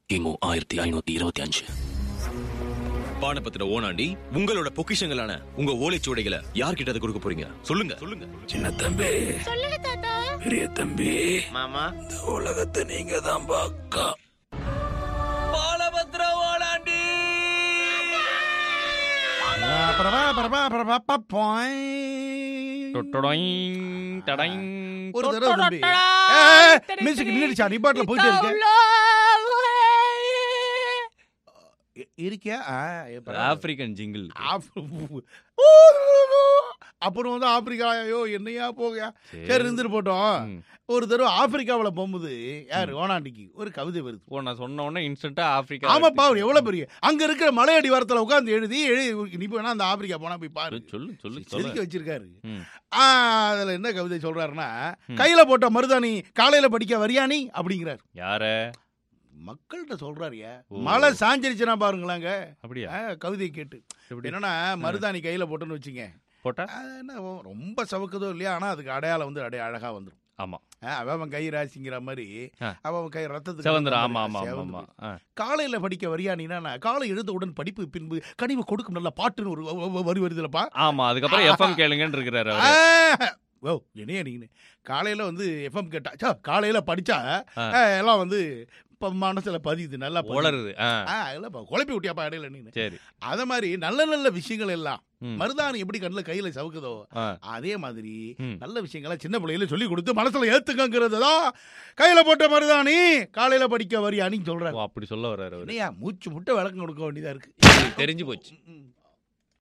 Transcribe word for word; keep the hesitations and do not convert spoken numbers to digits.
கிமு ஆயிரத்தி ஐநூத்தி இருபத்தி அஞ்சு. பானபத்திர ஓனாண்டி உங்களோட பொக்கிஷங்களான உங்க ஓலைச்சுவடைகளை யார்கிட்ட கொடுக்க போறீங்க? சொல்லுங்க சொல்லுங்க. சின்ன தம்பி, சொல்லுங்க தாத்தா. பெரிய தம்பி, மாமா, இந்த உலகத்தை நீங்க தான் பாக்கா. பாலபத்திர ஓனாண்டி. ஒரு தடவை தம்பி மியூசிக் நின்னுடுச்சா? நீ பாட்டுல போயிட்டே இருக்க இருக்கியா? African jingle. அப்புறம் வந்து ஆப்பிரிக்கா, ஐயோ என்னையா போக சரி இருந்துட்டு போட்டோம். ஒரு தடவை ஆப்பிரிக்காவில போகும்போது யாரு ஓனாண்டிக்கு ஒரு கவிதை வருது. ஓ, நான் சொன்ன உடனே இன்ஸ்டன்ட்டா ஆப்பிரிக்கா. ஆமாப்பா, அவர் எவ்வளவு பெரிய அங்க இருக்கிற மலையடி வாரத்துல உட்காந்து எழுதி எழுதி நீ வேணா அந்த ஆப்பிரிக்கா போனா போய் பாரு சொல்லு சொல்லு செதுக்கி வச்சிருக்காரு. ம். அதுல என்ன கவிதை சொல்றாருன்னா, கையில போட்ட மருதாணி காலையில படிக்க வரியானி அப்படிங்கிறார். யார மக்கள்கிட்ட சொல்றாருயா. மழை சாஞ்சிருச்சுன்னா பாருங்களாங்க. அப்படியா? கவிதை கேட்டு என்னன்னா, மருதாணி கையில போட்டோன்னு வச்சுங்க, போட்டா என்ன ரொம்ப சவுக்குதோ இல்லையா, ஆனா அதுக்கு அடையாளம் வந்து அடைய அழகா வந்துடும். ஆமா, அவன் கை ராசிங்கிற மாதிரி அவன் கை ரத்தத்துக்கு செவந்திர. ஆமா ஆமா ஆமா. காலையில படிக்க வரியானினா காலை எழுந்தவுடன் படிப்பு பின்பு கனிவு கொடுக்கும் நல்ல பாட்டுன்னு ஒரு வரி வருதுலப்பா. ஆமா, அதுக்கப்புறம் எஃப்எம் கேளுங்கன்னு இருக்கிறாரு. ஓ என்னையா நீங்க காலையில வந்து எஃப்எம் கேட்டா காலையில படிச்சா எல்லாம் வந்து மனசுல பதியுது, நல்லா வளருது. குழப்பி விட்டியாப்பா இடையில நீங்க. சரி, அத மாதிரி நல்ல நல்ல விஷயங்கள் எல்லாம் மருதாணி எப்படி கண்ணுல கையில சவுக்குதோ அதே மாதிரி நல்ல விஷயங்களை சின்ன பிள்ளையில சொல்லி கொடுத்து மனசுல ஏத்துக்கங்கிறதுதான் கையில போட்ட மருதாணி காலையில படிக்க வரியானின்னு சொல்றாரு. அப்படி சொல்ல வர்றாரு. மூச்சு முட்டை விளக்கம் கொடுக்க வேண்டியதா இருக்கு. தெரிஞ்சு போச்சு.